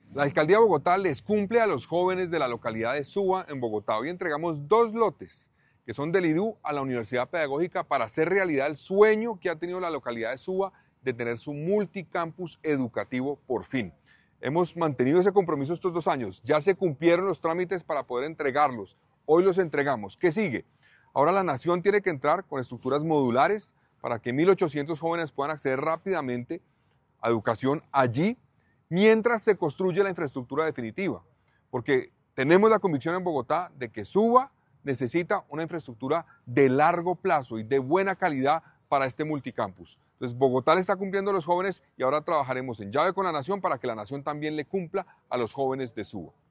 La Alcaldía de Bogotá les cumple a los jóvenes de la localidad de Suba, en Bogotá. Hoy entregamos 2 lotes que son del IDU a la Universidad Pedagógica para hacer realidad el sueño que ha tenido la localidad de Suba de tener su multicampus educativo por fin. Hemos mantenido ese compromiso estos 2 años. Ya se cumplieron los trámites para poder entregarlos. Hoy los entregamos. ¿Qué sigue? Ahora la nación tiene que entrar con estructuras modulares para que 1.800 jóvenes puedan acceder rápidamente a educación allí, mientras se construye la infraestructura definitiva, porque tenemos la convicción en Bogotá de que Suba necesita una infraestructura de largo plazo y de buena calidad para este multicampus. Entonces, Bogotá le está cumpliendo a los jóvenes y ahora trabajaremos en llave con la nación para que la nación también le cumpla a los jóvenes de Suba.